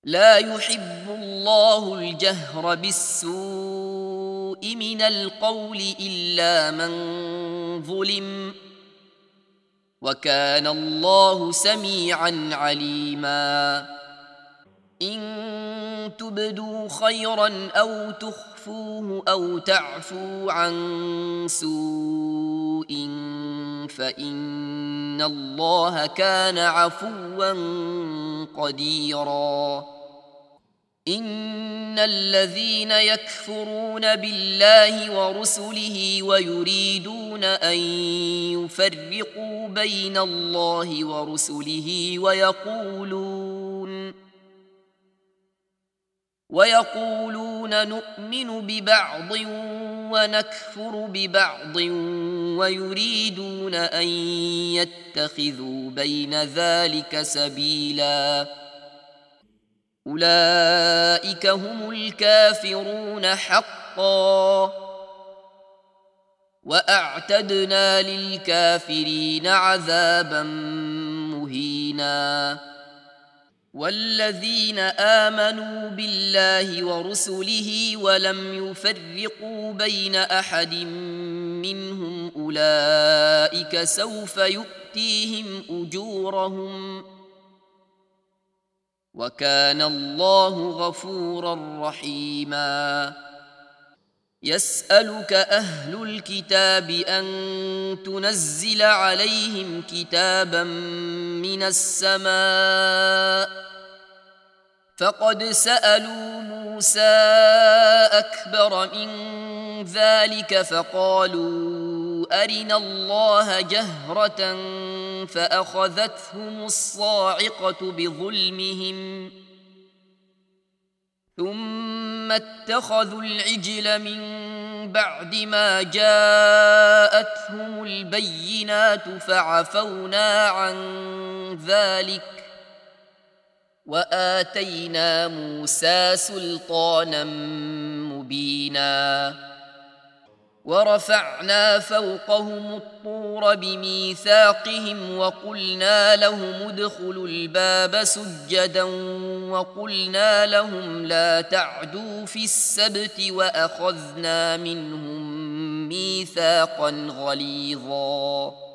لا يحب الله الجهر بالسوء من القول إلا من ظلم، وكان الله سميعا عليما. إن تبدوا خيرا أو تخفوه أو تعفوا عن سوء فإن الله كان عفوا قديرا. إن الذين يكفرون بالله ورسله ويريدون أن يفرقوا بين الله ورسله ويقولون نؤمن ببعض ونكفر ببعض ويريدون أن يتخذوا بين ذلك سبيلا، أولئك هم الكافرون حقا، وأعتدنا للكافرين عذابا مهينا. والذين آمنوا بالله ورسله ولم يفرقوا بين أحد منهم أولئك سوف يؤتيهم أجورهم، وكان الله غفورا رحيما. يسألك أهل الكتاب أن تنزل عليهم كتابا من السماء، فقد سألوا موسى أكبر من ذلك فقالوا أرنا الله جهرة فأخذتهم الصاعقة بظلمهم ثم اتخذوا العجل من بعد ما جاءتهم البينات فعفونا عن ذلك وآتينا موسى سلطانا مبينا. ورفعنا فوقهم الطور بميثاقهم وقلنا لهم ادخلوا الباب سجدا وقلنا لهم لا تعدوا في السبت وأخذنا منهم ميثاقا غليظا.